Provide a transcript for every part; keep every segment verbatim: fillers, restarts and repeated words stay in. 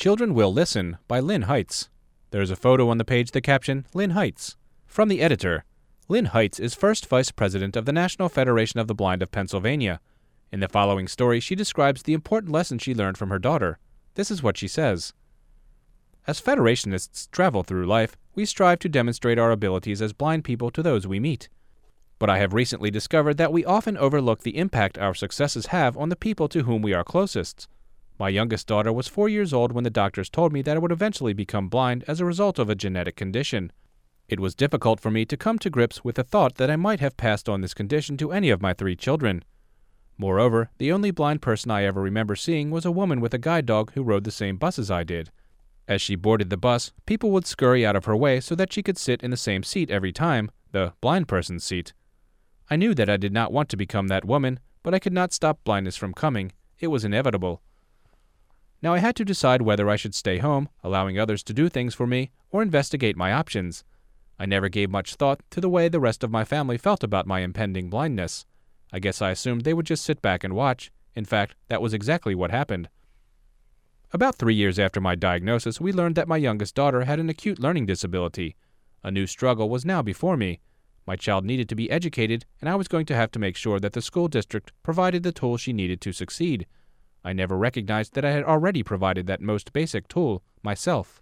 Children Will Listen by Lynn Heights. There is a photo on the page, the caption, Lynn Heights. From the editor, Lynn Heights is first vice president of the National Federation of the Blind of Pennsylvania. In the following story, she describes the important lesson she learned from her daughter. This is what she says. As Federationists travel through life, we strive to demonstrate our abilities as blind people to those we meet. But I have recently discovered that we often overlook the impact our successes have on the people to whom we are closest. My youngest daughter was four years old when the doctors told me that I would eventually become blind as a result of a genetic condition. It was difficult for me to come to grips with the thought that I might have passed on this condition to any of my three children. Moreover, the only blind person I ever remember seeing was a woman with a guide dog who rode the same bus as I did. As she boarded the bus, people would scurry out of her way so that she could sit in the same seat every time, the blind person's seat. I knew that I did not want to become that woman, but I could not stop blindness from coming. It was inevitable. Now I had to decide whether I should stay home, allowing others to do things for me, or investigate my options. I never gave much thought to the way the rest of my family felt about my impending blindness. I guess I assumed they would just sit back and watch. In fact, that was exactly what happened. About three years after my diagnosis, we learned that my youngest daughter had an acute learning disability. A new struggle was now before me. My child needed to be educated, and I was going to have to make sure that the school district provided the tools she needed to succeed. I never recognized that I had already provided that most basic tool, myself.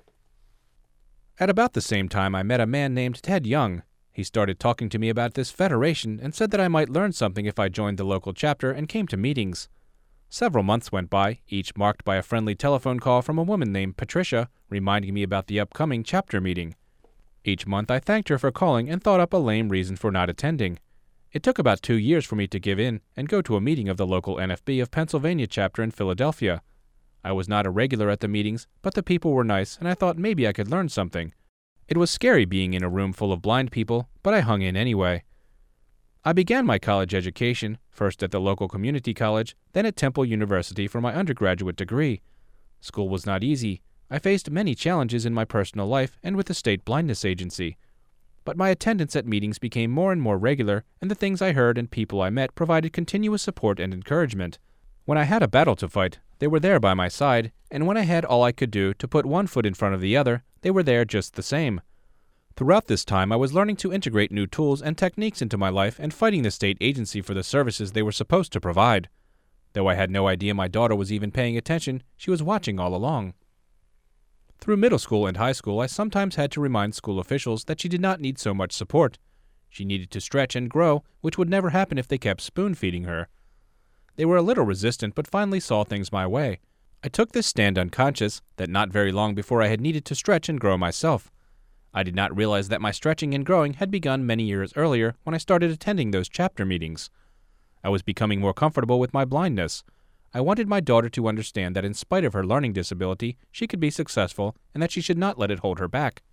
At about the same time, I met a man named Ted Young. He started talking to me about this federation and said that I might learn something if I joined the local chapter and came to meetings. Several months went by, each marked by a friendly telephone call from a woman named Patricia, reminding me about the upcoming chapter meeting. Each month I thanked her for calling and thought up a lame reason for not attending. It took about two years for me to give in and go to a meeting of the local N F B of Pennsylvania chapter in Philadelphia. I was not a regular at the meetings, but the people were nice and I thought maybe I could learn something. It was scary being in a room full of blind people, but I hung in anyway. I began my college education, first at the local community college, then at Temple University for my undergraduate degree. School was not easy. I faced many challenges in my personal life and with the state blindness agency. But my attendance at meetings became more and more regular, and the things I heard and people I met provided continuous support and encouragement. When I had a battle to fight, they were there by my side, and when I had all I could do to put one foot in front of the other, they were there just the same. Throughout this time, I was learning to integrate new tools and techniques into my life and fighting the state agency for the services they were supposed to provide. Though I had no idea my daughter was even paying attention, she was watching all along. Through middle school and high school, I sometimes had to remind school officials that she did not need so much support. She needed to stretch and grow, which would never happen if they kept spoon-feeding her. They were a little resistant, but finally saw things my way. I took this stand unconscious that not very long before I had needed to stretch and grow myself. I did not realize that my stretching and growing had begun many years earlier when I started attending those chapter meetings. I was becoming more comfortable with my blindness. I wanted my daughter to understand that in spite of her learning disability, she could be successful and that she should not let it hold her back.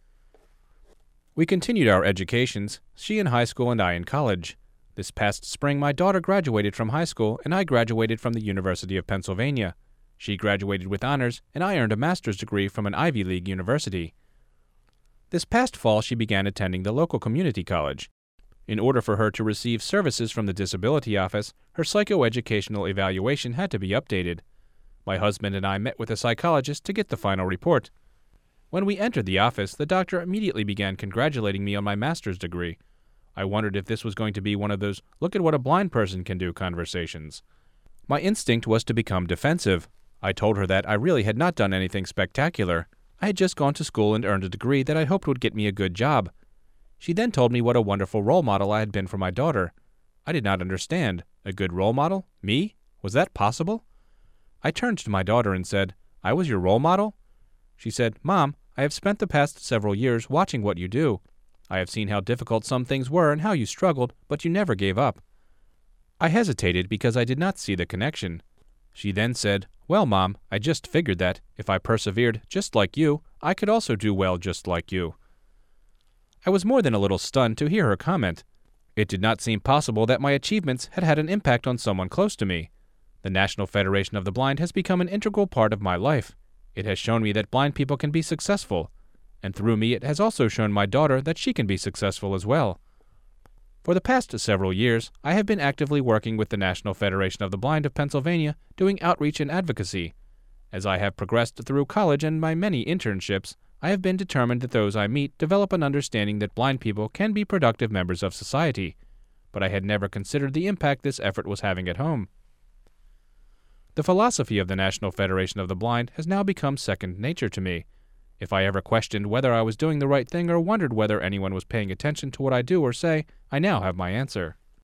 We continued our educations, she in high school and I in college. This past spring, my daughter graduated from high school and I graduated from the University of Pennsylvania. She graduated with honors and I earned a master's degree from an Ivy League university. This past fall, she began attending the local community college. In order for her to receive services from the disability office, her psychoeducational evaluation had to be updated. My husband and I met with a psychologist to get the final report. When we entered the office, the doctor immediately began congratulating me on my master's degree. I wondered if this was going to be one of those look at what a blind person can do conversations. My instinct was to become defensive. I told her that I really had not done anything spectacular. I had just gone to school and earned a degree that I hoped would get me a good job. She then told me what a wonderful role model I had been for my daughter. I did not understand. A good role model? Me? Was that possible? I turned to my daughter and said, "I was your role model?" She said, "Mom, I have spent the past several years watching what you do. I have seen how difficult some things were and how you struggled, but you never gave up." I hesitated because I did not see the connection. She then said, "Well, Mom, I just figured that, if I persevered just like you, I could also do well just like you." I was more than a little stunned to hear her comment. It did not seem possible that my achievements had had an impact on someone close to me. The National Federation of the Blind has become an integral part of my life. It has shown me that blind people can be successful, and through me it has also shown my daughter that she can be successful as well. For the past several years, I have been actively working with the National Federation of the Blind of Pennsylvania, doing outreach and advocacy. As I have progressed through college and my many internships, I have been determined that those I meet develop an understanding that blind people can be productive members of society, but I had never considered the impact this effort was having at home. The philosophy of the National Federation of the Blind has now become second nature to me. If I ever questioned whether I was doing the right thing or wondered whether anyone was paying attention to what I do or say, I now have my answer.